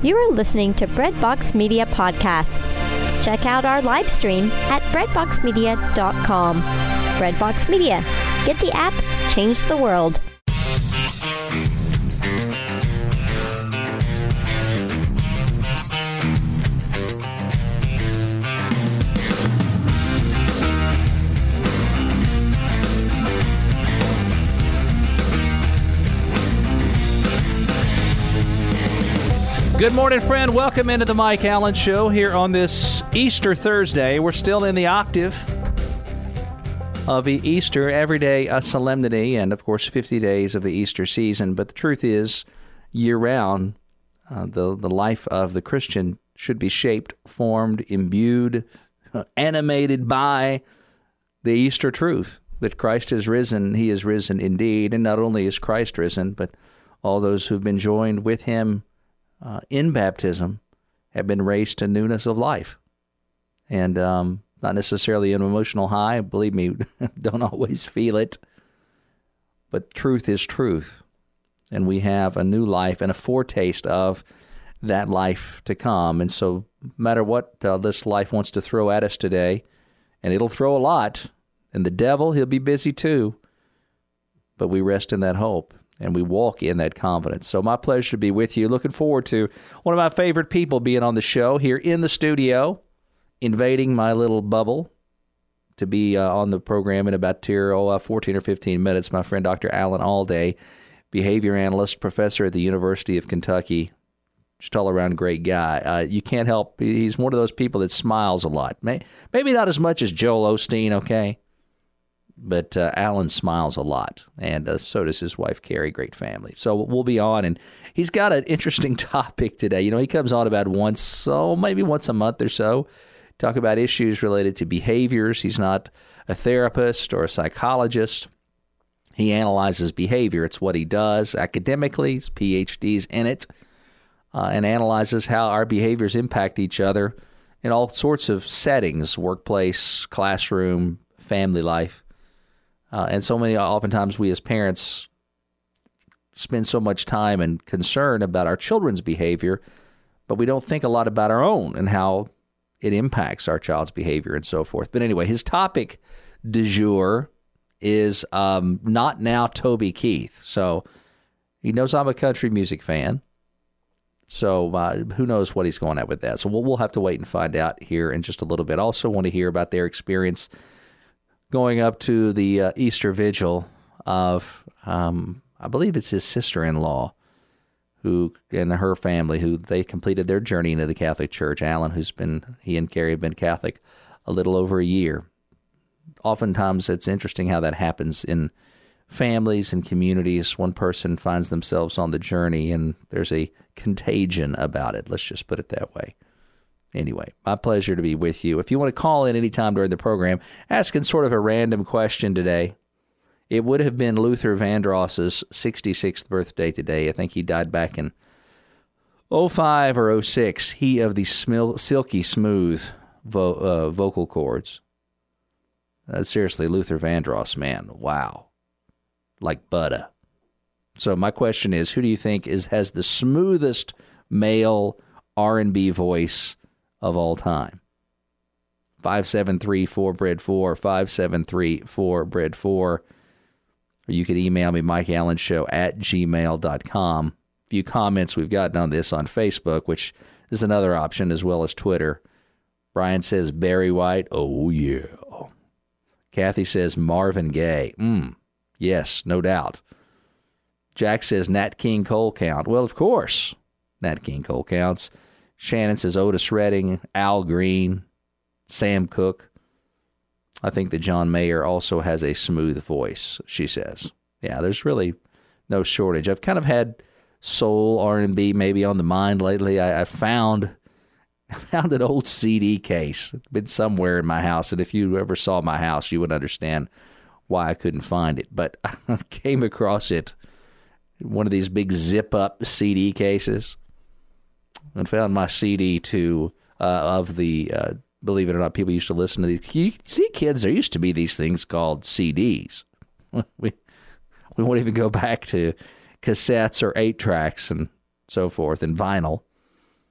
You are listening to Breadbox Media Podcast. Check out our live stream at breadboxmedia.com. Breadbox Media. Get the app, change the world. Good morning, friend. Welcome into the Mike Allen Show here on this Easter Thursday. We're still in the octave of Easter, every day a solemnity, and of course 50 days of the Easter season. But the truth is, year-round, the life of the Christian should be shaped, formed, imbued, animated by the Easter truth that Christ has risen. He is risen indeed, and not only is Christ risen, but all those who've been joined with him in baptism have been raised to newness of life. And not necessarily an emotional high. Believe me, don't always feel it. But truth is truth. And we have a new life and a foretaste of that life to come. And so no matter what this life wants to throw at us today, and it'll throw a lot, and the devil, he'll be busy too, but we rest in that hope. And we walk in that confidence. So my pleasure to be with you. Looking forward to one of my favorite people being on the show here in the studio, invading my little bubble to be on the program in about 14 or 15 minutes. My friend Dr. Alan Alday, behavior analyst, professor at the University of Kentucky. Just all-around great guy. You can't help, he's one of those people that smiles a lot. Maybe not as much as Joel Osteen, okay? But Alan smiles a lot, and so does his wife, Carrie. Great family. So we'll be on, and he's got an interesting topic today. You know, he comes on about maybe once a month or so, talk about issues related to behaviors. He's not a therapist or a psychologist. He analyzes behavior. It's what he does academically. His PhD's in it, and analyzes how our behaviors impact each other in all sorts of settings, workplace, classroom, family life. And so oftentimes we as parents spend so much time and concern about our children's behavior, but we don't think a lot about our own and how it impacts our child's behavior and so forth. But anyway, his topic du jour is Not Now Toby Keith. So he knows I'm a country music fan. So who knows what he's going at with that. So we'll have to wait and find out here in just a little bit. Also want to hear about their experience going up to the Easter Vigil of, I believe it's his sister-in-law, who and her family, who they completed their journey into the Catholic Church. Alan, he and Carrie have been Catholic a little over a year. Oftentimes, it's interesting how that happens in families and communities. One person finds themselves on the journey, and there's a contagion about it. Let's just put it that way. Anyway, my pleasure to be with you. If you want to call in anytime during the program, asking sort of a random question today, it would have been Luther Vandross's 66th birthday today. I think he died back in 05 or 06. He of the silky smooth vocal cords. Seriously, Luther Vandross, man, wow. Like butter. So my question is, who do you think has the smoothest male R&B voice of all time? 573-4BREAD4, 573-4BREAD4. Or you could email me, mikeallenshow@gmail.com. A few comments we've gotten on this on Facebook, which is another option, as well as Twitter. Brian says Barry White. Oh, yeah. Kathy says Marvin Gaye. Yes, no doubt. Jack says Nat King Cole count. Well, of course, Nat King Cole counts. Shannon says Otis Redding, Al Green, Sam Cooke. I think that John Mayer also has a smooth voice, she says. Yeah, there's really no shortage. I've kind of had soul R&B maybe on the mind lately. I found an old CD case. It's been somewhere in my house, and if you ever saw my house, you would understand why I couldn't find it. But I came across it, one of these big zip-up CD cases, and found my CD of the, believe it or not, people used to listen to these. You see, kids, there used to be these things called CDs. We won't even go back to cassettes or 8-tracks and so forth, and vinyl.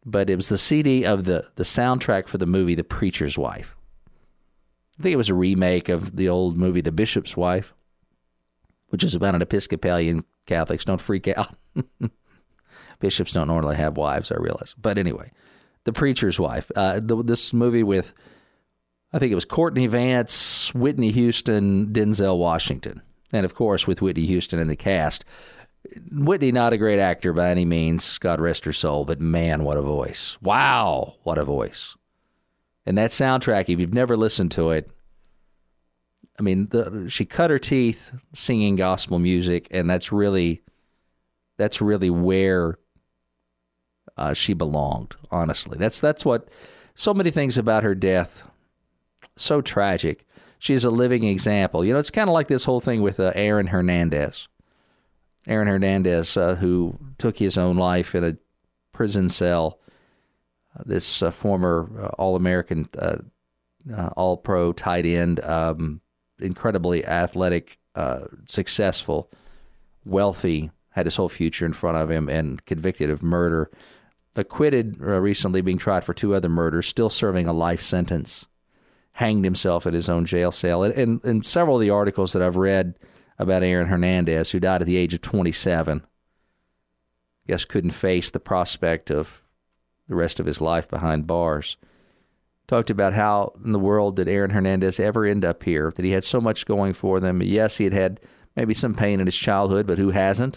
but it was the CD of the soundtrack for the movie The Preacher's Wife. I think it was a remake of the old movie The Bishop's Wife, which is about an Episcopalian Catholics. Don't freak out. Bishops don't normally have wives, I realize. But anyway, The Preacher's Wife. This movie with, I think it was Courtney Vance, Whitney Houston, Denzel Washington. And, of course, with Whitney Houston in the cast. Whitney, not a great actor by any means, God rest her soul, but man, what a voice. Wow, what a voice. And that soundtrack, if you've never listened to it, I mean, she cut her teeth singing gospel music, and that's really where she belonged, honestly. That's what, so many things about her death, so tragic. She is a living example. You know, it's kind of like this whole thing with Aaron Hernandez. Aaron Hernandez, who took his own life in a prison cell. This former All-American, All-Pro tight end, incredibly athletic, successful, wealthy, had his whole future in front of him, and convicted of murder. Acquitted recently, being tried for 2 other murders, still serving a life sentence. Hanged himself in his own jail cell. And several of the articles that I've read about Aaron Hernandez, who died at the age of 27, I guess couldn't face the prospect of the rest of his life behind bars. Talked about how in the world did Aaron Hernandez ever end up here, that he had so much going for them. Yes, he had maybe some pain in his childhood, but who hasn't?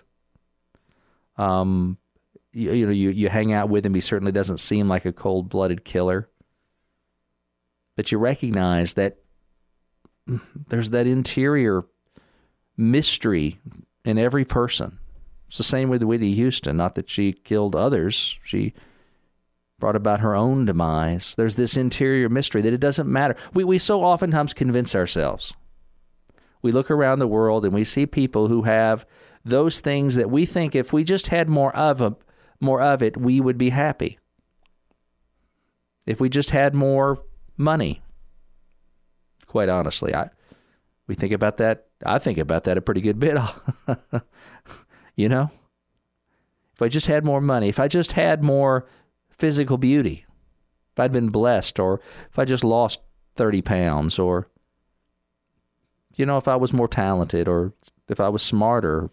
You hang out with him, he certainly doesn't seem like a cold-blooded killer. But you recognize that there's that interior mystery in every person. It's the same with Whitney Houston. Not that she killed others. She brought about her own demise. There's this interior mystery that it doesn't matter. We so oftentimes convince ourselves. We look around the world and we see people who have those things that we think if we just had more of it, we would be happy. If we just had more money. Quite honestly, we think about that. I think about that a pretty good bit. You know? If I just had more money, if I just had more physical beauty, if I'd been blessed, or if I just lost 30 pounds, or, you know, if I was more talented, or if I was smarter,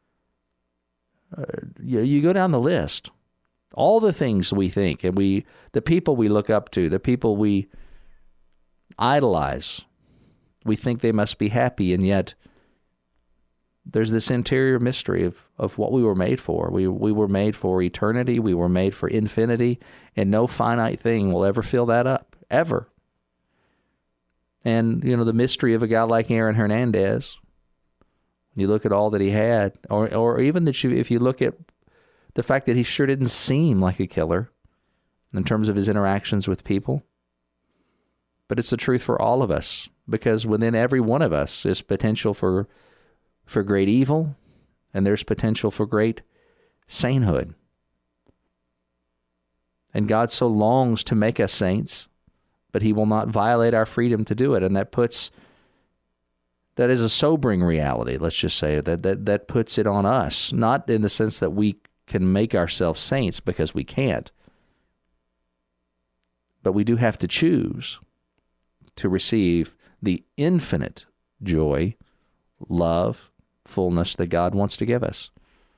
you go down the list. All the things we think, and the people we look up to, the people we idolize, we think they must be happy, and yet there's this interior mystery of what we were made for. We were made for eternity. We were made for infinity, and no finite thing will ever fill that up, ever. And, you know, the mystery of a guy like Aaron Hernandez, when you look at all that he had, or even if you look at the fact that he sure didn't seem like a killer in terms of his interactions with people. But it's the truth for all of us, because within every one of us is potential for great evil, and there's potential for great sainthood. And God so longs to make us saints, but he will not violate our freedom to do it. And that is a sobering reality, let's just say, that puts it on us, not in the sense that we can make ourselves saints, because we can't. But we do have to choose to receive the infinite joy, love, fullness that God wants to give us.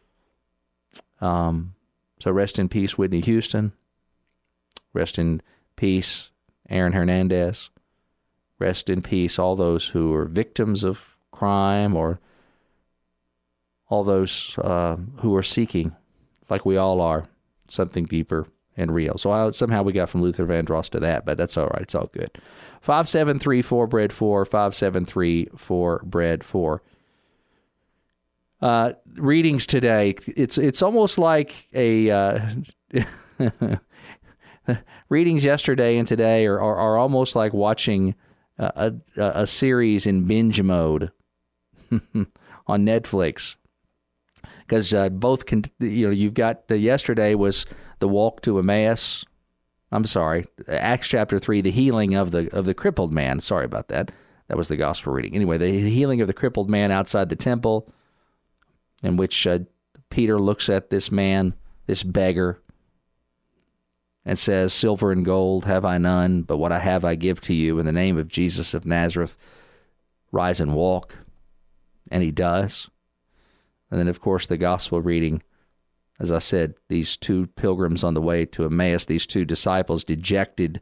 So rest in peace, Whitney Houston. Rest in peace, Aaron Hernandez. Rest in peace, all those who are victims of crime, or all those who are seeking, like we all are, something deeper and real. So somehow we got from Luther Vandross to that, but that's all right. It's all good. 573-4-BREAD-4, 573-4-BREAD-4. Readings today. It's almost like a readings yesterday and today are almost like watching a series in binge mode on Netflix, because both can. You've got yesterday was the walk to Emmaus. I'm sorry, Acts chapter 3, the healing of the crippled man. Sorry about that. That was the gospel reading. Anyway, the healing of the crippled man outside the temple, in which Peter looks at this man, this beggar, and says, "Silver and gold have I none, but what I have I give to you. In the name of Jesus of Nazareth, rise and walk." And he does. And then, of course, the gospel reading, as I said, these two pilgrims on the way to Emmaus, these two disciples dejected,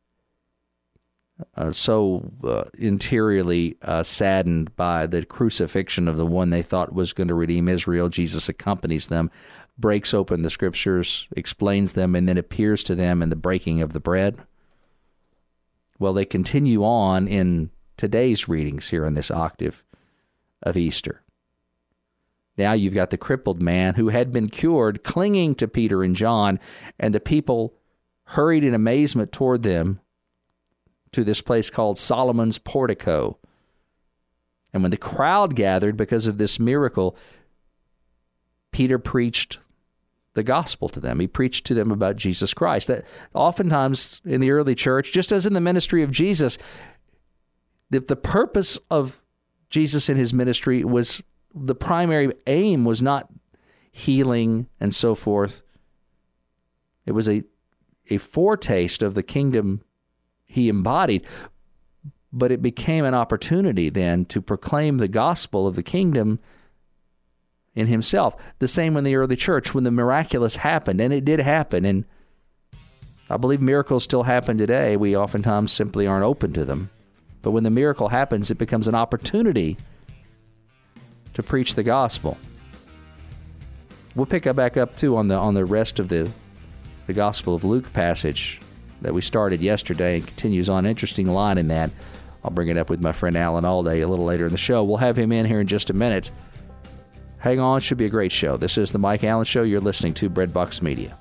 interiorly saddened by the crucifixion of the one they thought was going to redeem Israel. Jesus accompanies them, breaks open the scriptures, explains them, and then appears to them in the breaking of the bread. Well, they continue on in today's readings here in this octave of Easter. Now you've got the crippled man who had been cured clinging to Peter and John, and the people hurried in amazement toward them to this place called Solomon's Portico. And when the crowd gathered because of this miracle, Peter preached the gospel to them. He preached to them about Jesus Christ. That oftentimes in the early church, just as in the ministry of Jesus, the purpose of Jesus in his ministry was, the primary aim was not healing and so forth. It was a foretaste of the kingdom he embodied, but it became an opportunity then to proclaim the gospel of the kingdom in himself. The same in the early church when the miraculous happened, and it did happen, and I believe miracles still happen today. We oftentimes simply aren't open to them. But when the miracle happens, it becomes an opportunity to preach the gospel. We'll pick back up too on the rest of the Gospel of Luke passage that we started yesterday and continues on. Interesting line in that. I'll bring it up with my friend Alan Alday a little later in the show. We'll have him in here in just a minute. Hang on, should be a great show. This is the Mike Allen Show. You're listening to Breadbox Media.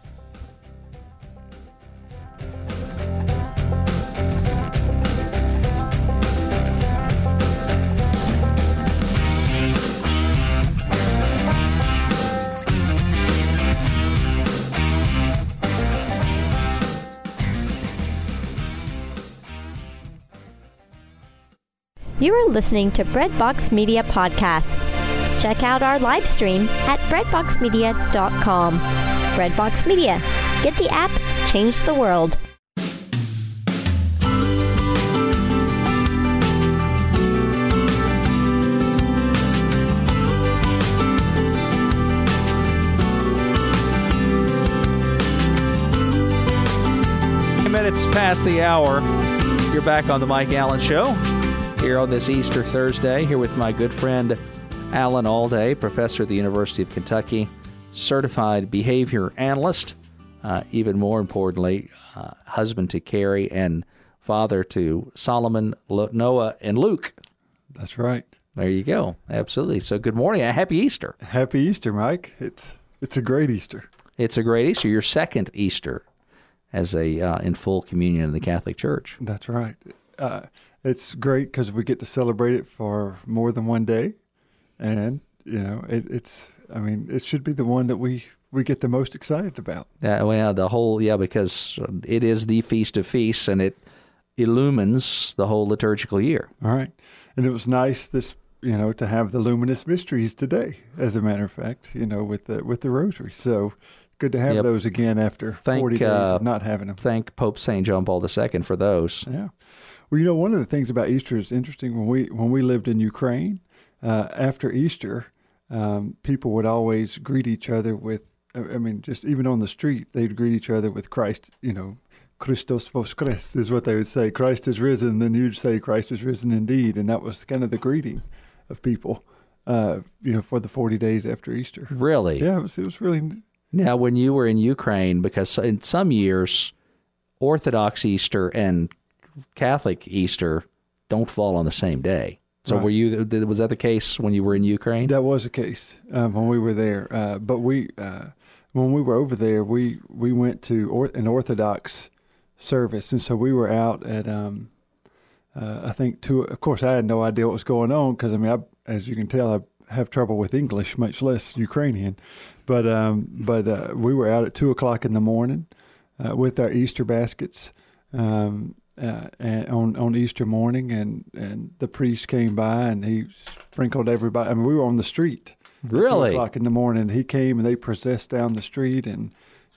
You are listening to Breadbox Media Podcast. Check out our live stream at breadboxmedia.com. Breadbox Media. Get the app, change the world. Minutes past the hour. You're back on the Mike Allen Show here on this Easter Thursday, here with my good friend Alan Alday, professor at the University of Kentucky, certified behavior analyst, even more importantly, husband to Carrie and father to Solomon, Noah, and Luke. That's right. There you go. Absolutely. So good morning. Happy Easter. Happy Easter, Mike. It's a great Easter. It's a great Easter. Your second Easter as in full communion in the Catholic Church. That's right. It's great because we get to celebrate it for more than one day, and it should be the one that we get the most excited about. Because it is the Feast of Feasts, and it illumines the whole liturgical year. All right, and it was nice to have the luminous mysteries today. As a matter of fact, with the Rosary. So good to have those again after 40 days of not having them. Thank Pope St. John Paul II for those. Yeah. Well, one of the things about Easter is interesting. When we lived in Ukraine, after Easter, people would always greet each other with, just even on the street, they'd greet each other with Christ, Christos voskres is what they would say. Christ is risen, then you'd say Christ is risen indeed. And that was kind of the greeting of people, for the 40 days after Easter. Really? Yeah, it was really. Now, when you were in Ukraine, because in some years, Orthodox Easter and Catholic Easter don't fall on the same day. So right. Was that the case when you were in Ukraine? That was the case when we were there. But when we were over there, we went to an Orthodox service. And so we were out at, I think, of course, I had no idea what was going on because, as you can tell, I have trouble with English, much less Ukrainian. But we were out at 2:00 in the morning with our Easter baskets. And on Easter morning, and the priest came by and he sprinkled everybody. We were on the street. Really? At 2:00 in the morning. He came and they processed down the street, and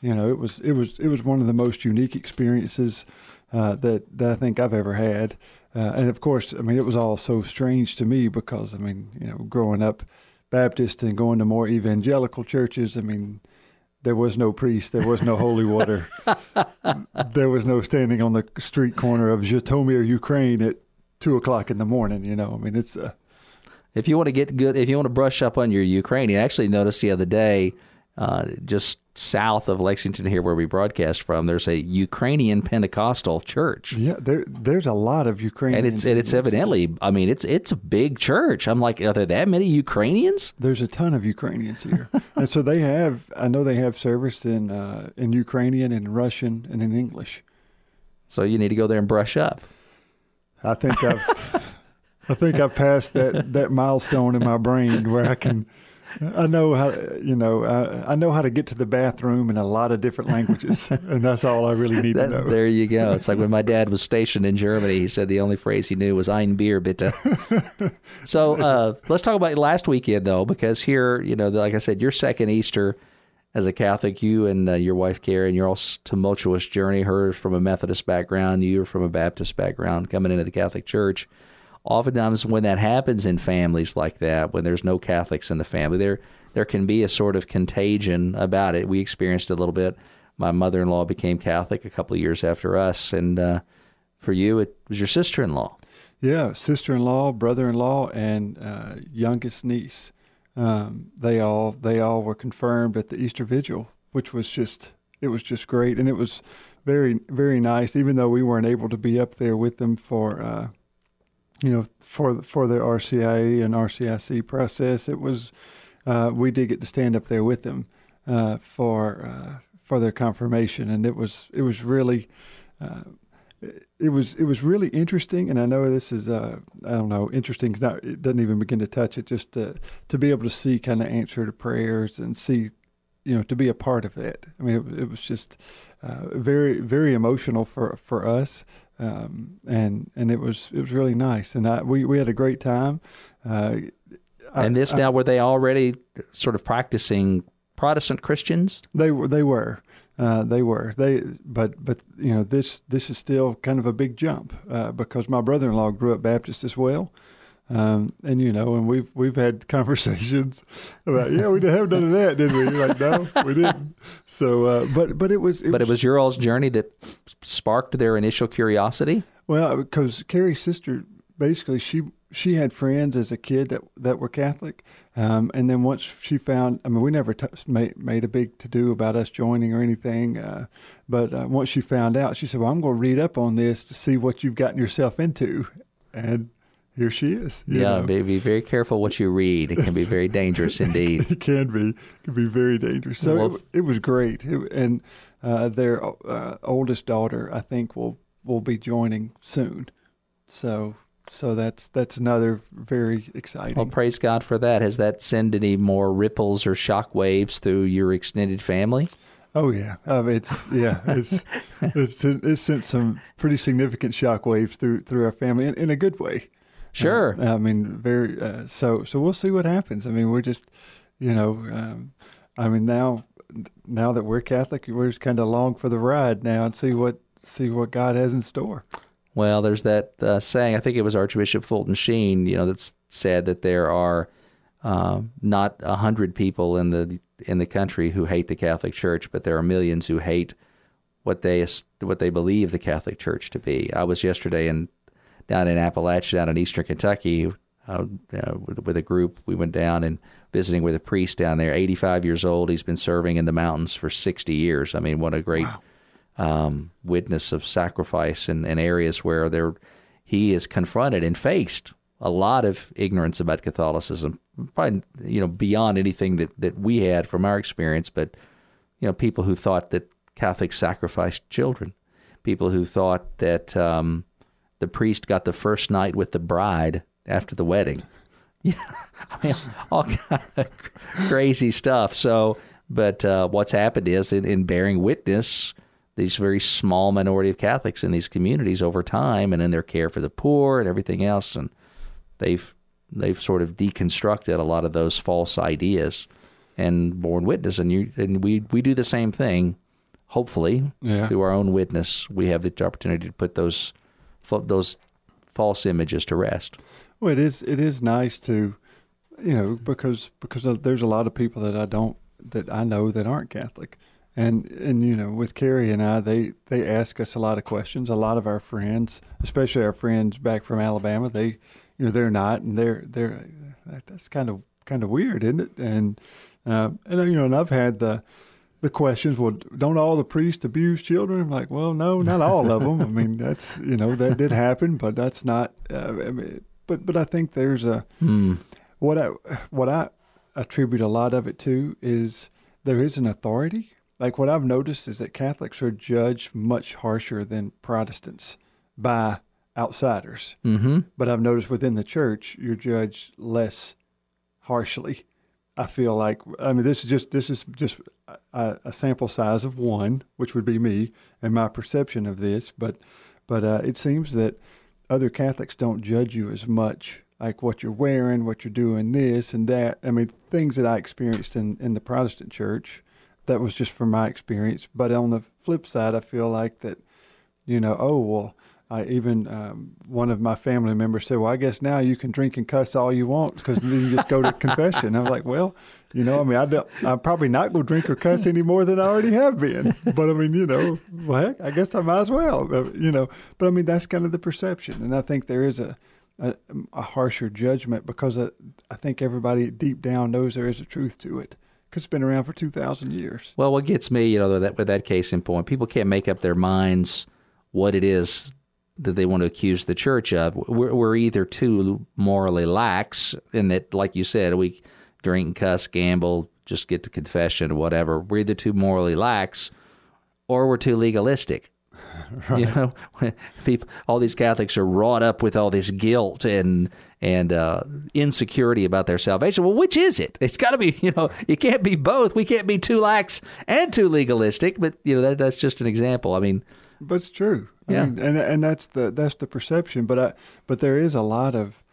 You know, it was one of the most unique experiences that I think I've ever had. And of course, I mean, it was all so strange to me because, I mean, you know, growing up Baptist and going to more evangelical churches, I mean, there was no priest, there was no holy water, there was no standing on the street corner of Zhytomyr, Ukraine at 2:00 in the morning. You know, I mean, it's if you want to get good, if you want to brush up on your Ukrainian, I actually noticed the other day, just south of Lexington here where we broadcast from, there's a Ukrainian Pentecostal church. Yeah, there's a lot of Ukrainians. And it's evidently, I mean, it's a big church. I'm like, are there that many Ukrainians? There's a ton of Ukrainians here. And so I know they have service in Ukrainian and Russian and in English. So you need to go there and brush up. I think I've passed that milestone in my brain where I know how to get to the bathroom in a lot of different languages, and that's all I really need to know. There you go. It's like when my dad was stationed in Germany, he said the only phrase he knew was "Ein Bier, bitte." So let's talk about last weekend, though, because here, you know, like I said, your second Easter as a Catholic, you and your wife, Karen, your all tumultuous journey, her from a Methodist background, you from a Baptist background, coming into the Catholic Church. Oftentimes when that happens in families like that, when there's no Catholics in the family, there can be a sort of contagion about it. We experienced it a little bit. My mother-in-law became Catholic a couple of years after us, and for you, it was your sister-in-law. Yeah, sister-in-law, brother-in-law, and youngest niece. They all were confirmed at the Easter Vigil, which was just great, and it was very, very nice. Even though we weren't able to be up there with them for the RCIA and RCIC process, it was we did get to stand up there with them for their confirmation, and it was really. It was really interesting, and I know this is interesting. It doesn't even begin to touch it. Just to be able to see kind of answer to prayers and see, you know, to be a part of that. I mean, it was just very, very emotional for us, and it was really nice, and we had a great time. Now, were they already sort of practicing Protestant Christians? They were. But you know, this is still kind of a big jump because my brother-in-law grew up Baptist as well, and you know, and we've had conversations about we haven't done that, did we? Like, no, we didn't. So, but it was your all's journey that sparked their initial curiosity. Well, because Carrie's sister, basically, she had friends as a kid that were Catholic, and then once she found, I mean, we never made a big to-do about us joining or anything, but once she found out, she said, well, I'm going to read up on this to see what you've gotten yourself into, and here she is. Be very careful what you read. It can be very dangerous indeed. It can be very dangerous. So it was great, and their oldest daughter, I think, will be joining soon, so that's another very exciting. Well, praise God for that. Has that sent any more ripples or shock waves through your extended family? Oh yeah, it's sent some pretty significant shock waves through our family in a good way. Sure. I mean, very. So we'll see what happens. I mean, we're just, you know, I mean now that we're Catholic, we're just kind of along for the ride now and see what God has in store. Well, there's that saying, I think it was Archbishop Fulton Sheen, you know, that's said that there are not 100 people in the country who hate the Catholic Church, but there are millions who hate what they believe the Catholic Church to be. I was yesterday down in Appalachia, down in eastern Kentucky, with a group. We went down and visiting with a priest down there, 85 years old. He's been serving in the mountains for 60 years. I mean, what a great... Wow. Witness of sacrifice in areas where he is confronted and faced a lot of ignorance about Catholicism, probably, you know, beyond anything that we had from our experience, but, you know, people who thought that Catholics sacrificed children, people who thought that the priest got the first night with the bride after the wedding. Yeah, I mean, all kind of crazy stuff. So, but what's happened is in bearing witness, these very small minority of Catholics in these communities over time, and in their care for the poor and everything else, and they've sort of deconstructed a lot of those false ideas and borne witness. And we do the same thing hopefully, through our own witness, we have the opportunity to put those false images to rest. Well, it is nice to, because there's a lot of people that I know that aren't Catholic. And with Carrie and I, they ask us a lot of questions. A lot of our friends, especially our friends back from Alabama, they're not, and that's kind of weird, isn't it? And I've had the questions. Well, don't all the priests abuse children? I'm like, well, no, not all of them. I mean, that's that did happen, but that's not. But I think there's what I attribute a lot of it to is there is an authority. Like what I've noticed is that Catholics are judged much harsher than Protestants by outsiders. Mm-hmm. But I've noticed within the church, you're judged less harshly. I feel like, this is just a sample size of one, which would be me and my perception of this. But it seems that other Catholics don't judge you as much, like what you're wearing, what you're doing, this and that. I mean, things that I experienced in the Protestant church. That was just from my experience. But on the flip side, I feel like that, one of my family members said, well, I guess now you can drink and cuss all you want because then you just go to confession. I was like, well, I'm probably not going to drink or cuss any more than I already have been. But well, heck, I guess I might as well, But that's kind of the perception. And I think there is a harsher judgment because I think everybody deep down knows there is a truth to it. Because it's been around for 2,000 years. Well, what gets me, with that case in point, people can't make up their minds what it is that they want to accuse the church of. We're either too morally lax in that, like you said, we drink, cuss, gamble, just get to confession or whatever. We're either too morally lax or we're too legalistic. Right. People, all these Catholics are wrought up with all this guilt and insecurity about their salvation. Well, which is it? It's got to be, it can't be both. We can't be too lax and too legalistic. But that's just an example. But it's true. Yeah. And that's the perception. But there is a lot of,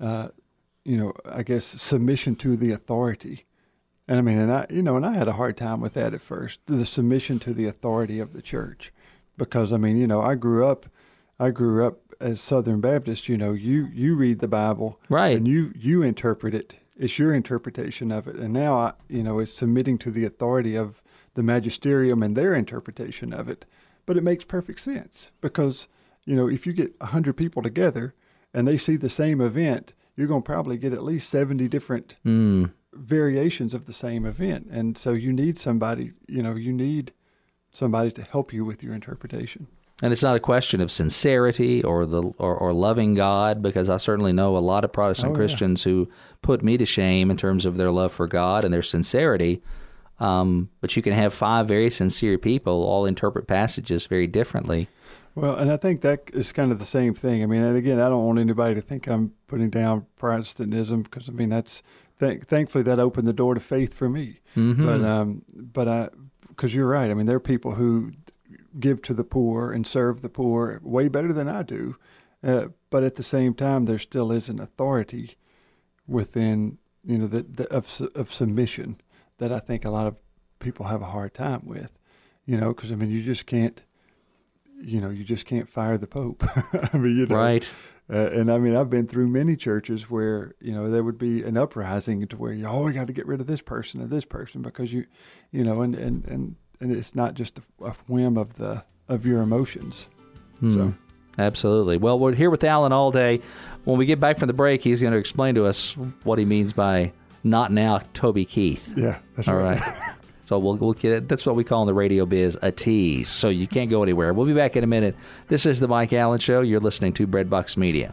I guess submission to the authority. And I had a hard time with that at first. The submission to the authority of the church. Because, I grew up as Southern Baptist, you read the Bible. Right. And you interpret it. It's your interpretation of it. And now, it's submitting to the authority of the magisterium and their interpretation of it. But it makes perfect sense because, if you get 100 people together and they see the same event, you're going to probably get at least 70 different variations of the same event. And so you need somebody, somebody to help you with your interpretation. And it's not a question of sincerity or loving God, because I certainly know a lot of Protestant Christians who put me to shame in terms of their love for God and their sincerity. But you can have 5 very sincere people all interpret passages very differently. Well, and I think that is kind of the same thing. And again, I don't want anybody to think I'm putting down Protestantism because, that's thankfully that opened the door to faith for me. Mm-hmm. But because you're right. There are people who give to the poor and serve the poor way better than I do. But at the same time, there still is an authority within, of submission that I think a lot of people have a hard time with, because you just can't, fire the Pope. Right. And I've been through many churches where, there would be an uprising to where, we got to get rid of this person and this person because and it's not just a whim of your emotions. So. Absolutely. Well, we're here with Alan all day. When we get back from the break, he's going to explain to us what he means by not now Toby Keith. Yeah, that's all right. So we'll get it. That's what we call in the radio biz a tease. So you can't go anywhere. We'll be back in a minute. This is the Mike Allen Show. You're listening to Breadbox Media.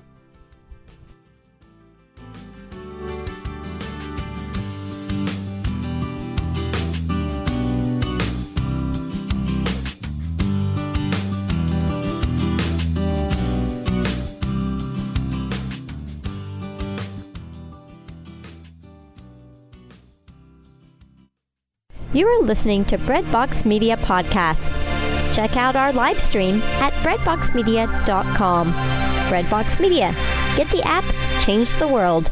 You are listening to Breadbox Media Podcast. Check out our live stream at breadboxmedia.com. Breadbox Media. Get the app, change the world.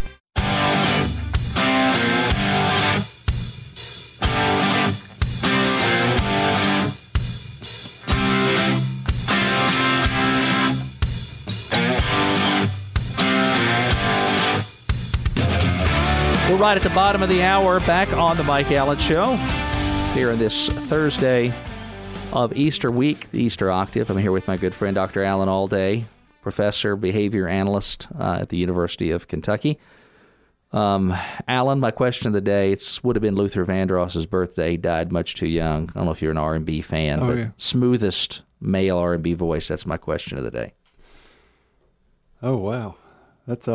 right at the bottom of the hour, back on the Mike Allen Show here on this Thursday of Easter week, the Easter Octave. I'm here with my good friend Dr. Alan Alday, professor, behavior analyst at the University of Kentucky. Alan, my question of the day, would have been Luther Vandross's birthday. He died much too young. I don't know if you're an R&B fan, but yeah. Smoothest male R&B voice. That's my question of the day. Oh, wow. That's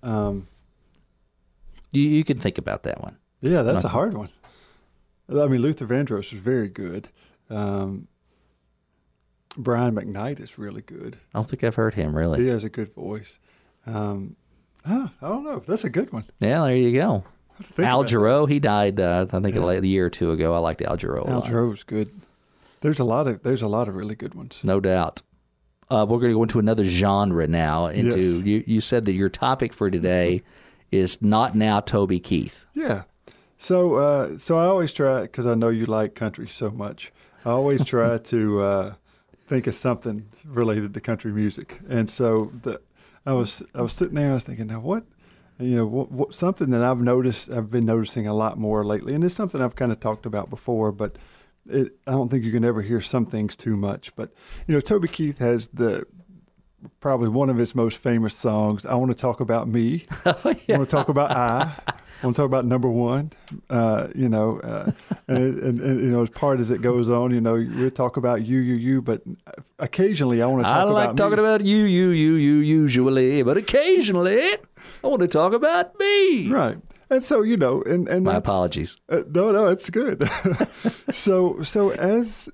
You can think about that one. yeah, that's a hard one. I mean, Luther Vandross was very good. Brian McKnight is really good. I don't think I've heard him, really. He has a good voice. I don't know. That's a good one. Yeah, there you go. Al about Jarreau, he died, I think, a year or two ago. I liked Al Jarreau a Al lot. Jarreau's good. There's a lot of really good ones. No doubt. We're going to go into another genre now. Yes. You said that your topic for today is Not Now, Toby Keith. Yeah. So I always try, because I know you like country so much, I always try to think of something related to country music. And so I was sitting there, I was thinking, now what something that I've been noticing a lot more lately, and it's something I've kind of talked about before, but I don't think you can ever hear some things too much. But, Toby Keith has probably one of his most famous songs, I Want to Talk About Me. Oh, yeah. I want to talk about I want to talk about number one, and as part as it goes on, we'll talk about you, but occasionally I want to talk about me. I like talking about you usually, but occasionally I want to talk about me. Right. And so, and my apologies. No, it's good. So as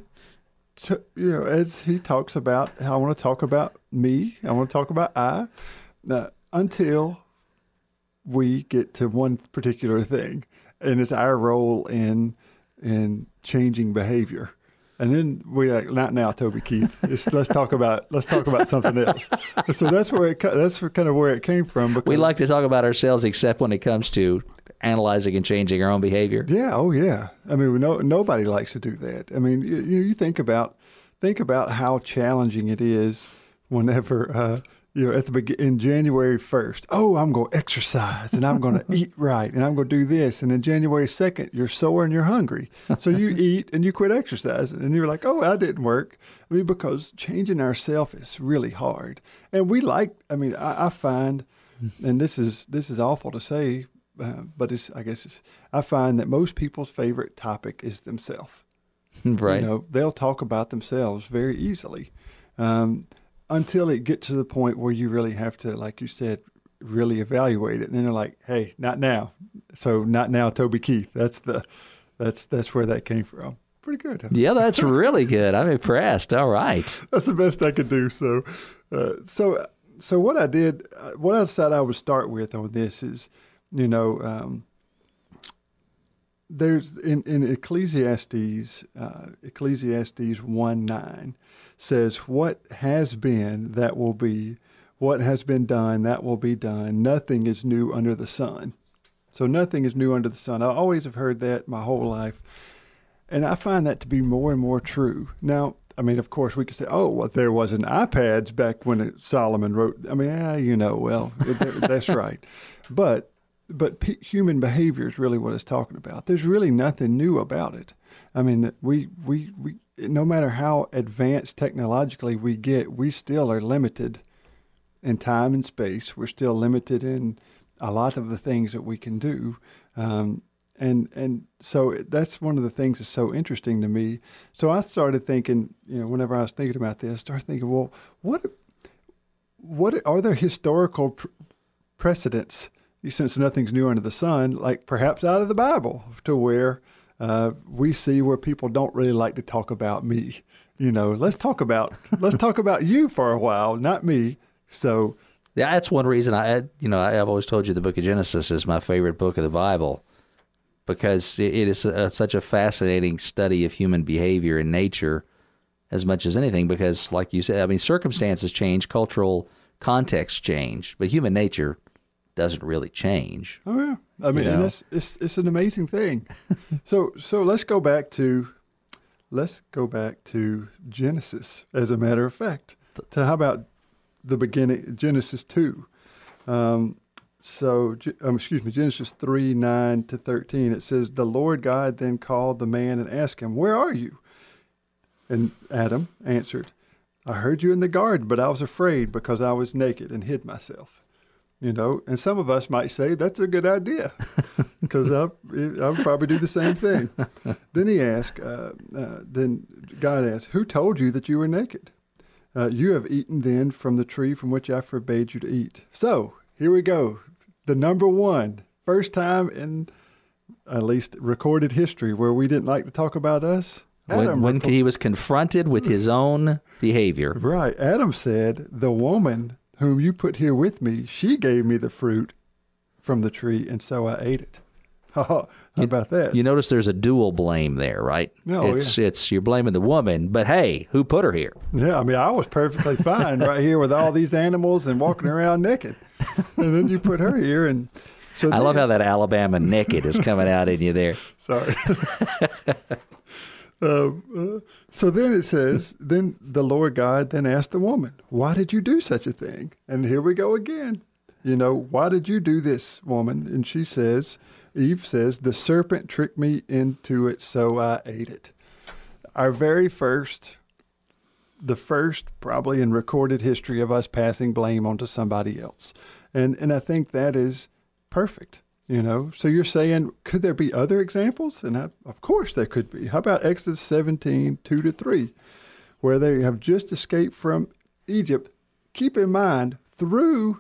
as he talks about, I want to talk about me, I want to talk about I, until we get to one particular thing, and it's our role in changing behavior. And then we like, not now, Toby Keith. Let's talk about something else. So that's kind of where it came from. Because we like to talk about ourselves, except when it comes to analyzing and changing our own behavior. Yeah. Oh, yeah. I mean, nobody likes to do that. I mean, you think about how challenging it is whenever in January 1st, I'm going to exercise and I'm going to eat right and I'm going to do this. And then January 2nd, you're sore and you're hungry. So you eat and you quit exercising and you're like, that didn't work. I mean, because changing ourselves is really hard. And I find, and this is awful to say, but I find that most people's favorite topic is themselves. Right. They'll talk about themselves very easily. Until it gets to the point where you really have to, like you said, really evaluate it. And then they're like, hey, not now. So not now, Toby Keith. That's where that came from. Pretty good. Huh? Yeah, that's really good. I'm impressed. All right. That's the best I could do. So what I did, what I decided I would start with on this is, there's in Ecclesiastes 1:9 says, what has been, that will be, what has been done, that will be done. Nothing is new under the sun. So nothing is new under the sun. I always have heard that my whole life. And I find that to be more and more true. Now, I mean, of course, we could say, there wasn't iPads back when Solomon wrote. I mean, that's right. But human behavior is really what it's talking about. There's really nothing new about it. I mean, we no matter how advanced technologically we get, we still are limited in time and space. We're still limited in a lot of the things that we can do. And so that's one of the things that's so interesting to me. So I started thinking, whenever I was thinking about this, I started thinking, well, what are there historical precedents, since nothing's new under the sun, like perhaps out of the Bible, to where we see where people don't really like to talk about me. Let's talk about you for a while, not me. So yeah, that's one reason I've always told you the book of Genesis is my favorite book of the Bible, because it is such a fascinating study of human behavior and nature as much as anything, because like you said, I mean, circumstances change, cultural context change, but human nature doesn't really change. Oh yeah, I mean, and it's an amazing thing. So let's go back to Genesis. As a matter of fact, how about the beginning, Genesis 2? Genesis 3:9-13, it says, the Lord God then called the man and asked him, where are you? And Adam answered, I heard you in the garden, but I was afraid because I was naked and hid myself. And some of us might say that's a good idea because I would probably do the same thing. Then he asked, then God asked, who told you that you were naked? You have eaten then from the tree from which I forbade you to eat. So here we go. The number one, first time in at least recorded history where we didn't like to talk about us. When he was confronted with his own behavior. Right. Adam said, the woman whom you put here with me, she gave me the fruit from the tree, and so I ate it. How about that? You notice there's a dual blame there, right? No, it's you're blaming the woman, but hey, who put her here? Yeah, I mean, I was perfectly fine right here with all these animals and walking around naked. And then you put her here, and so I love how that Alabama naked is coming out in you there. Sorry. So then it says, then the Lord God then asked the woman, why did you do such a thing? And here we go again. Why did you do this, woman? And she says, Eve says, the serpent tricked me into it, so I ate it. Our very first, the first probably in recorded history of us passing blame onto somebody else. And I think that is perfect. So you're saying, could there be other examples? And of course there could be. How about Exodus 17:2-3, where they have just escaped from Egypt? Keep in mind, through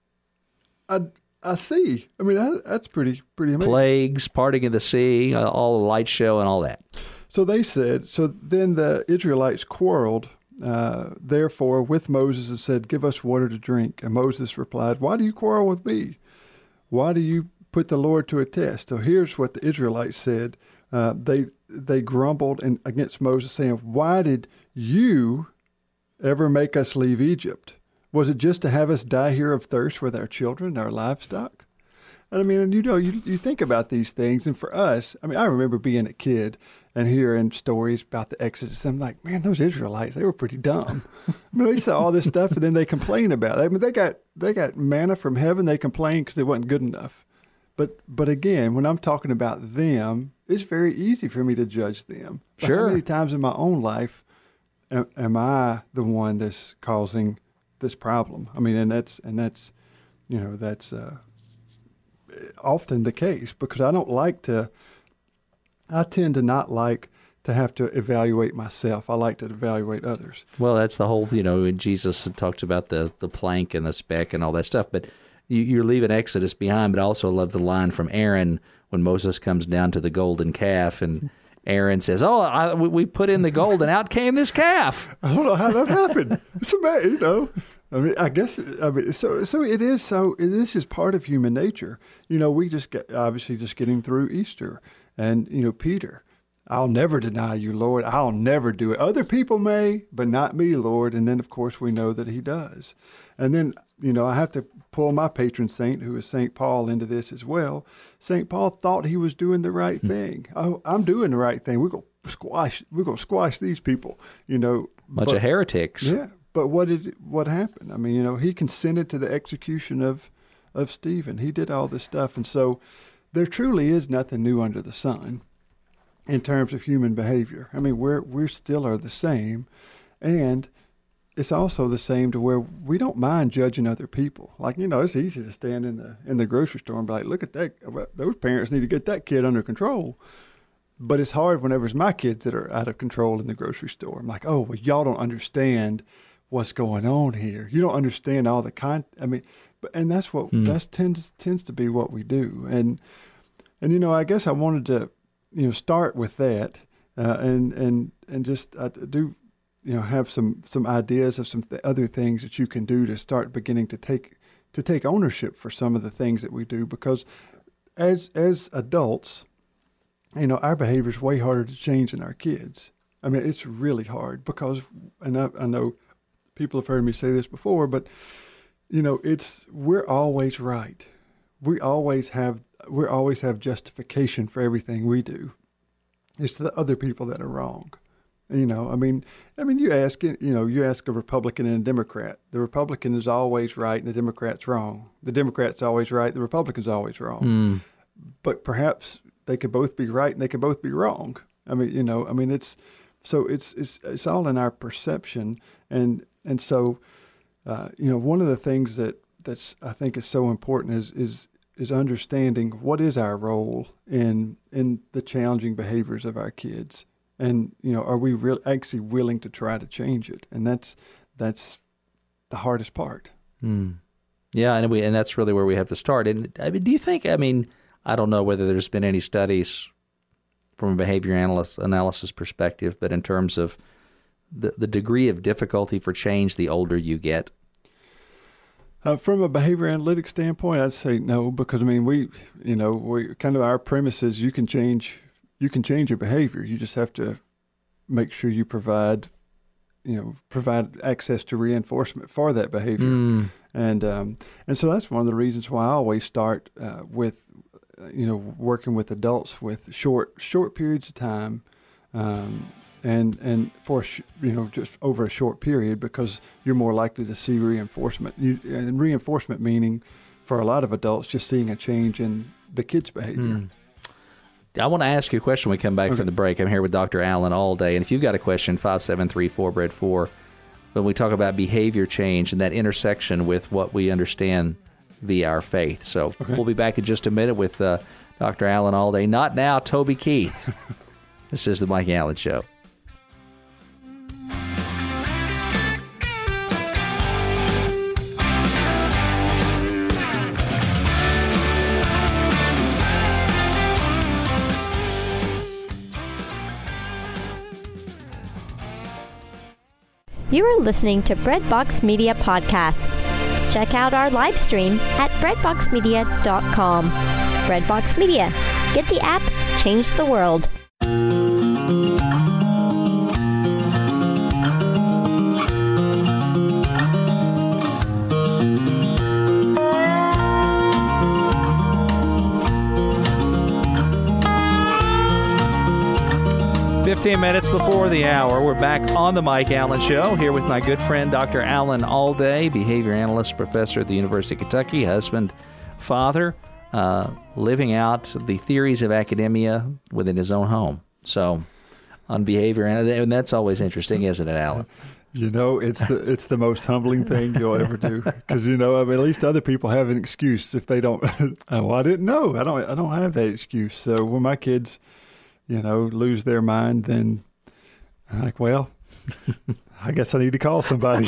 a sea. I mean, that's pretty amazing. Plagues, parting of the sea, all the light show and all that. So they said, so then the Israelites quarreled, therefore, with Moses and said, give us water to drink. And Moses replied, why do you quarrel with me? Why do you put the Lord to a test? So here's what the Israelites said. They grumbled against Moses, saying, why did you ever make us leave Egypt? Was it just to have us die here of thirst with our children, our livestock? And I mean, you think about these things, and for us, I mean, I remember being a kid and hearing stories about the Exodus. I'm like, man, those Israelites, they were pretty dumb. I mean, they saw all this stuff and then they complain about it. I mean, they got manna from heaven. They complained because it wasn't good enough. But again, when I'm talking about them, it's very easy for me to judge them. But sure. How many times in my own life am I the one that's causing this problem? I mean, and that's often the case, because I tend to not like to have to evaluate myself. I like to evaluate others. Well, that's the whole, Jesus talks about the plank and the speck and all that stuff, but you're leaving Exodus behind, but I also love the line from Aaron when Moses comes down to the golden calf and Aaron says, we put in the gold and out came this calf. I don't know how that happened. It's amazing, I mean, so it is. So this is part of human nature. We just getting through Easter, and Peter, I'll never deny you, Lord. I'll never do it. Other people may, but not me, Lord. And then, of course, we know that he does. And then, I have to pull my patron saint, who is St. Paul, into this as well. St. Paul thought he was doing the right thing. Oh, I'm doing the right thing. We're going to squash these people, Bunch of heretics. Yeah. But what happened? I mean, he consented to the execution of Stephen. He did all this stuff. And so there truly is nothing new under the sun in terms of human behavior. I mean, we still are the same. And it's also the same to where we don't mind judging other people. Like, it's easy to stand in the grocery store and be like, look at that. Those parents need to get that kid under control. But it's hard whenever it's my kids that are out of control in the grocery store. I'm like, oh, well, y'all don't understand what's going on here. You don't understand all the and that's what that tends to be what we do. And I guess I wanted to start with that and just do have some ideas of some other things that you can do to start beginning to take ownership for some of the things that we do, because as adults, our behavior is way harder to change than our kids. I mean, it's really hard because, and I know people have heard me say this before, but we're always right. We always have justification for everything we do. It's the other people that are wrong. You know, I mean, you ask a Republican and a Democrat. The Republican is always right and the Democrat's wrong. The Democrat's always right, the Republican's always wrong. But perhaps they could both be right and they could both be wrong. I mean, it's all in our perception, and so one of the things that's I think is so important is understanding what is our role in the challenging behaviors of our kids. And, are we actually willing to try to change it? And that's the hardest part. Yeah, and that's really where we have to start. And I mean, do you think? I mean, I don't know whether there's been any studies from a behavior analysis perspective, but in terms of the degree of difficulty for change, the older you get. From a behavior analytics standpoint, I'd say no, because I mean, we kind of our premise is you can change your behavior. You just have to make sure you provide access to reinforcement for that behavior. And so that's one of the reasons why I always start with working with adults with short periods of time, and for just over a short period, because you're more likely to see reinforcement. And reinforcement meaning, for a lot of adults, just seeing a change in the kid's behavior. I want to ask you a question when we come back from the break. I'm here with Dr. Alan Alday, and if you've got a question, 573-4BREAD4, when we talk about behavior change and that intersection with what we understand via our faith. So we'll be back in just a minute with Dr. Alan Alday. Not now, Toby Keith. This is the Mike Allen Show. You are listening to Breadbox Media Podcast. Check out our live stream at breadboxmedia.com. Breadbox Media. Get the app, change the world. 15 minutes before the hour, we're back on the Mike Allen Show, here with my good friend Dr. Alan Alday, behavior analyst, professor at the University of Kentucky, husband, father, living out the theories of academia within his own home. So, on behavior, and that's always interesting, isn't it, Alan? It's the most humbling thing you'll ever do, because at least other people have an excuse if they don't. Oh, I didn't know. I don't have that excuse. So when my kids, lose their mind, then I'm like, well, I guess I need to call somebody.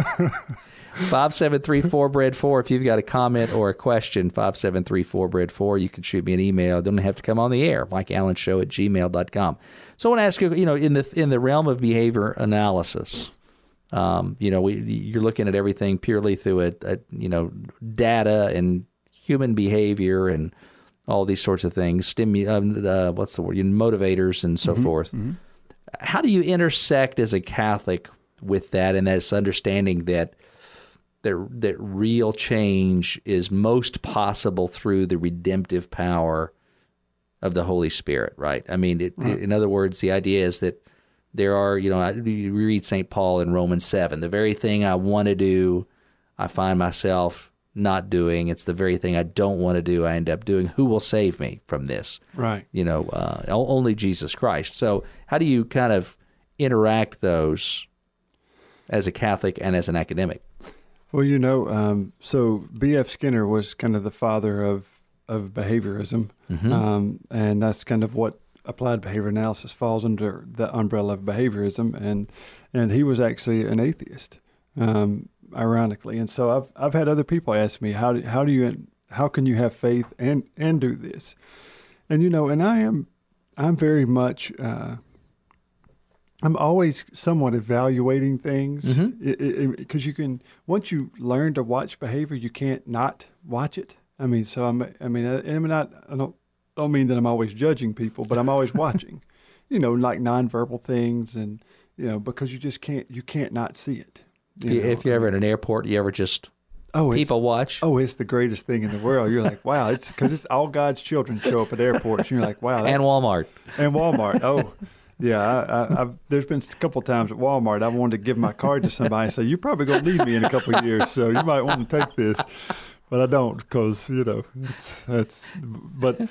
573-4BREAD4. If you've got a comment or a question, 573-4BREAD4. You can shoot me an email. Don't have to come on the air. MikeAllenShow@gmail.com. So I want to ask you, in the realm of behavior analysis, you're looking at everything purely through data and human behavior and all these sorts of things, motivators and so forth. Mm-hmm. How do you intersect as a Catholic with that, and that's understanding that real change is most possible through the redemptive power of the Holy Spirit, right? I mean, in other words, the idea is that there are, we read St. Paul in Romans 7, the very thing I want to do, I find myself not doing. It's the very thing I don't want to do, I end up doing. Who will save me from this? Right. Only Jesus Christ. So how do you kind of interact those as a Catholic and as an academic? Well, so B.F. Skinner was kind of the father of behaviorism, mm-hmm. And that's kind of what applied behavior analysis falls under the umbrella of behaviorism, and he was actually an atheist. Ironically, and so I've had other people ask me, how can you have faith and do this? And and I'm very much I'm always somewhat evaluating things, because mm-hmm. Once you learn to watch behavior, you can't not watch it. I don't mean that I'm always judging people, but I'm always watching, like nonverbal things, and because you can't not see it. If you're ever in an airport, you ever just people watch? Oh, it's the greatest thing in the world. You're like, wow, it's because it's all God's children show up at airports. And you're like, wow. And Walmart. And Walmart. Oh, Yeah, there's been a couple of times at Walmart I wanted to give my card to somebody and say, "You're probably going to need me in a couple of years, so you might want to take this." But I don't, because but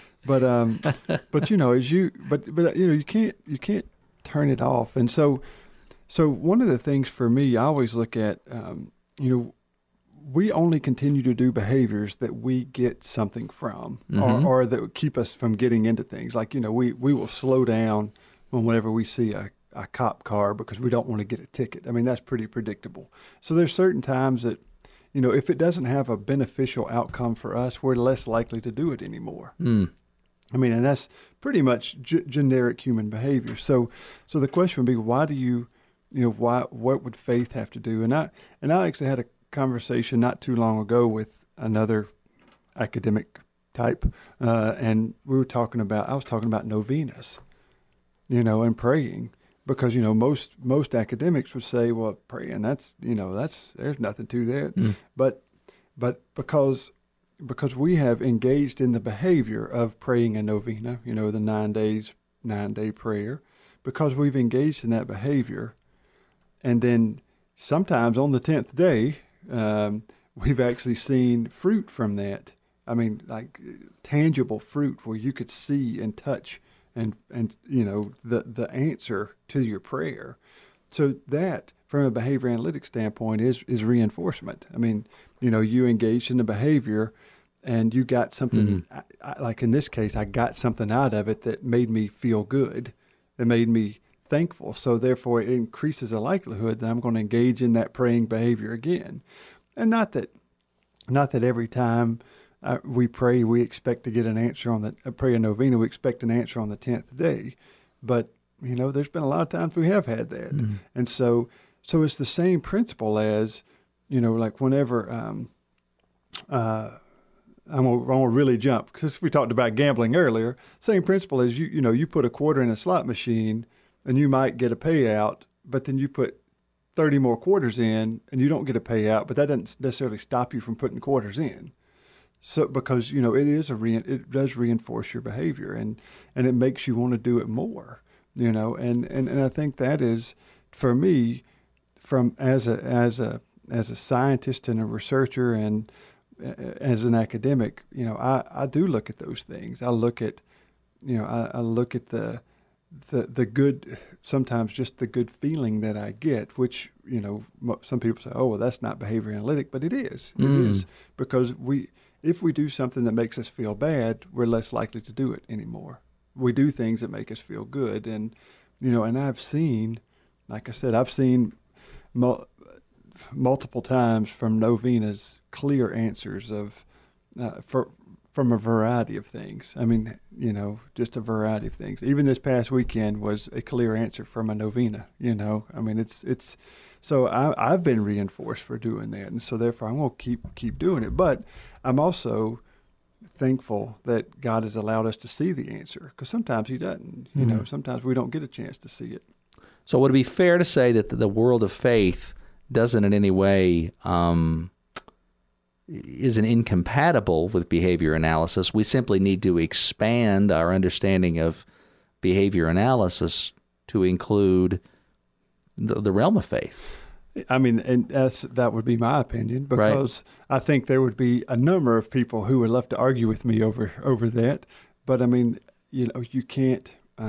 you can't turn it off. And so one of the things for me, I always look at we only continue to do behaviors that we get something from, or that keep us from getting into things. Like, we will slow down whenever we see a cop car because we don't want to get a ticket. I mean, that's pretty predictable. So there's certain times that, if it doesn't have a beneficial outcome for us, we're less likely to do it anymore. I mean, and that's pretty much generic human behavior. So the question would be, why do what would faith have to do? And I actually had a conversation not too long ago with another academic type, and I was talking about novenas, and praying, because most academics would say, well, praying, that's there's nothing to that, but because we have engaged in the behavior of praying a novena, the 9-day prayer, because we've engaged in that behavior, and then sometimes on the 10th day, we've actually seen fruit from that. I mean, like tangible fruit where you could see and touch and the answer to your prayer. So that, from a behavior analytics standpoint, is reinforcement. I mean, you engaged in the behavior and you got something, like in this case, I got something out of it that made me feel good. It made me thankful. So therefore it increases the likelihood that I'm going to engage in that praying behavior again. And not that every time we pray, we expect to get an answer on pray a novena, we expect an answer on the 10th day. But, there's been a lot of times we have had that. And so it's the same principle as, like whenever, I'm gonna really jump, because we talked about gambling earlier. Same principle as you put a quarter in a slot machine and you might get a payout, but then you put 30 more quarters in and you don't get a payout, but that doesn't necessarily stop you from putting quarters in. So because it does reinforce your behavior, and it makes you want to do it more. And I think that is, for me, from as a scientist and a researcher and as an academic, I do look at those things. I look at the good, sometimes just the good feeling that I get, which, some people say, oh, well, that's not behavior analytic, but it is. It is, because if we do something that makes us feel bad, we're less likely to do it anymore. We do things that make us feel good. And, and I've seen, like I said, multiple times from novenas, clear answers from a variety of things. I mean, just a variety of things. Even this past weekend was a clear answer from a novena. I mean, it's. So I've been reinforced for doing that, and so therefore I'm going to keep doing it. But I'm also thankful that God has allowed us to see the answer, because sometimes He doesn't. Sometimes we don't get a chance to see it. So would it be fair to say that the world of faith doesn't in any way isn't incompatible with behavior analysis? We simply need to expand our understanding of behavior analysis to include the realm of faith. I mean, and that would be my opinion, because I think there would be a number of people who would love to argue with me over that. But I mean, you can't.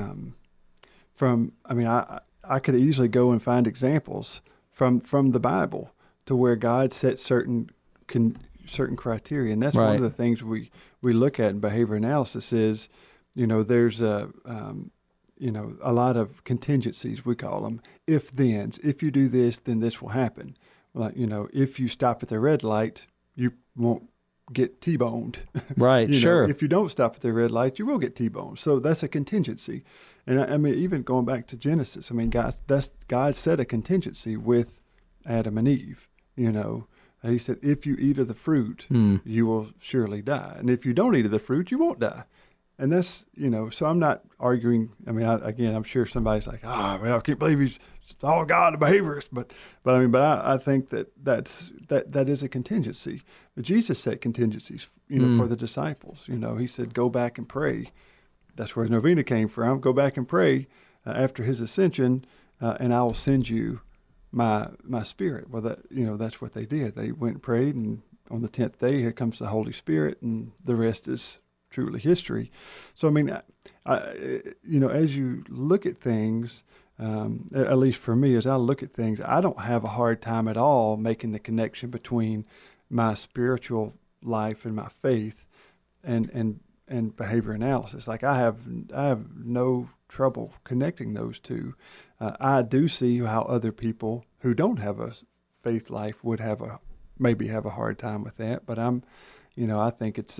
I could easily go and find examples from the Bible to where God set certain criteria, and that's one of the things we look at in behavior analysis is, there's a lot of contingencies, we call them, if-thens. If you do this, then this will happen. Like, if you stop at the red light, you won't get T-boned. Right, sure. If you don't stop at the red light, you will get T-boned. So that's a contingency. And I mean, even going back to Genesis, I mean, God set a contingency with Adam and Eve. He said, if you eat of the fruit, you will surely die. And if you don't eat of the fruit, you won't die. And that's, so I'm not arguing. I mean, I'm sure somebody's like, I can't believe he's all God, a behaviorist. But I think that is a contingency. But Jesus set contingencies, for the disciples. He said, go back and pray. That's where novena came from. Go back and pray. after his ascension, and I will send you my Spirit. Well, that's what they did. They went and prayed, and on the 10th day, here comes the Holy Spirit, and the rest is truly history. So, I mean, as you look at things, at least for me, as I look at things, I don't have a hard time at all making the connection between my spiritual life and my faith and behavior analysis. Like I have no trouble connecting those two. I do see how other people who don't have a faith life would maybe have a hard time with that. But I think it's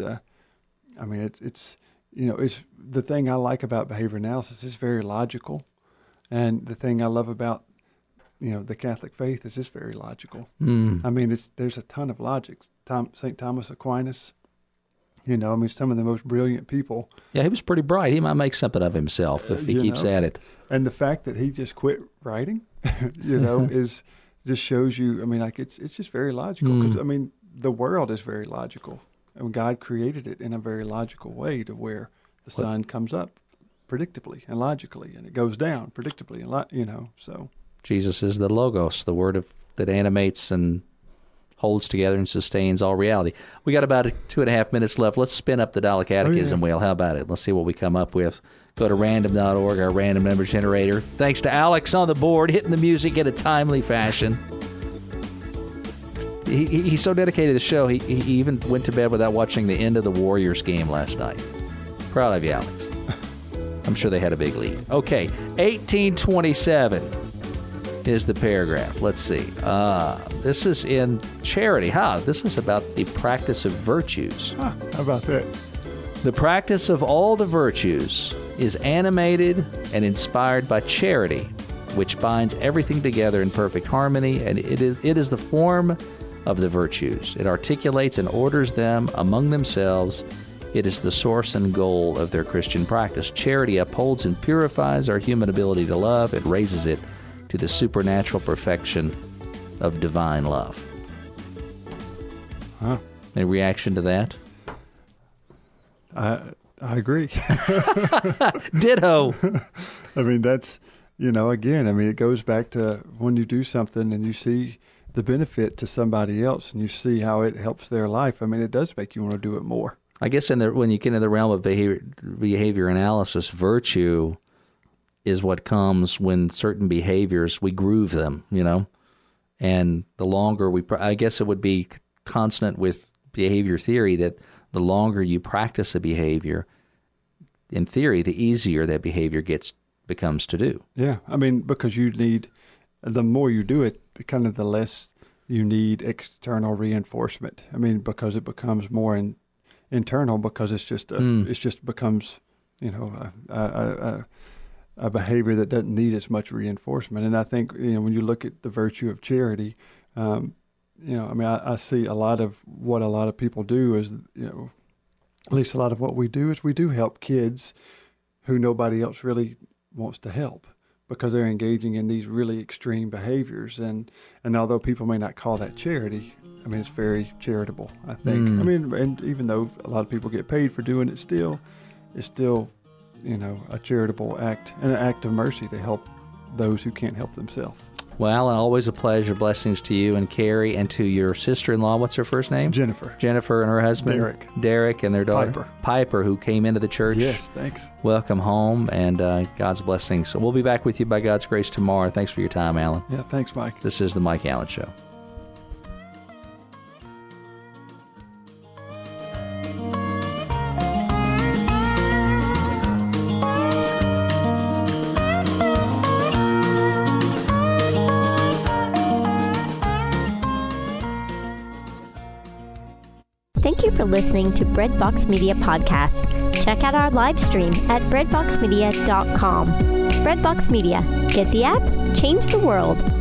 the thing I like about behavior analysis is very logical, and the thing I love about the Catholic faith is it's very logical. I mean, there's a ton of logic. St. Thomas Aquinas, some of the most brilliant people. Yeah, he was pretty bright. He might make something of himself if he keeps at it. And the fact that he just quit writing, is just shows you. I mean, like it's just very logical. Because the world is very logical, and God created it in a very logical way to where the sun comes up predictably and logically, and it goes down predictably, and so. Jesus is the Logos, the Word that animates and holds together and sustains all reality. We got about 2.5 minutes left. Let's spin up the Dollar Catechism wheel. How about it? Let's see what we come up with. Go to random.org, our random number generator. Thanks to Alex on the board, hitting the music in a timely fashion. He's so dedicated to the show, he even went to bed without watching the end of the Warriors game last night. Proud of you, Alex. I'm sure they had a big lead. Okay, 1827 is the paragraph. Let's see. This is in charity. This is about the practice of virtues. How about that? The practice of all the virtues is animated and inspired by charity, which binds everything together in perfect harmony, and it is the form of the virtues. It articulates and orders them among themselves. It is the source and goal of their Christian practice. Charity upholds and purifies our human ability to love. It raises it to the supernatural perfection of divine love. Any reaction to that? I agree. Ditto. I mean, that's, again, it goes back to when you do something and you see the benefit to somebody else and you see how it helps their life. It does make you want to do it more. I guess when you get into the realm of behavior analysis, virtue is what comes when certain behaviors, we groove them, and the longer I guess it would be consonant with behavior theory that the longer you practice a behavior, in theory, the easier that behavior becomes to do. Yeah, because the more you do it, kind of the less you need external reinforcement. Because it becomes more internal, because it just becomes, a behavior that doesn't need as much reinforcement. And I think, when you look at the virtue of charity, I see a lot of what a lot of people do is, at least a lot of what we do is we do help kids who nobody else really wants to help because they're engaging in these really extreme behaviors. And although people may not call that charity, it's very charitable, I think. And even though a lot of people get paid for doing it it's still, a charitable act and an act of mercy to help those who can't help themselves. Well, always a pleasure. Blessings to you and Carrie and to your sister-in-law. What's her first name? Jennifer and her husband? Derek and their daughter? Piper, who came into the church. Yes, thanks. Welcome home and God's blessings. So we'll be back with you by God's grace tomorrow. Thanks for your time, Alan. Yeah, thanks, Mike. This is The Mike Allen Show. Thank you for listening to Breadbox Media Podcasts. Check out our live stream at breadboxmedia.com. Breadbox Media. Get the app, change the world.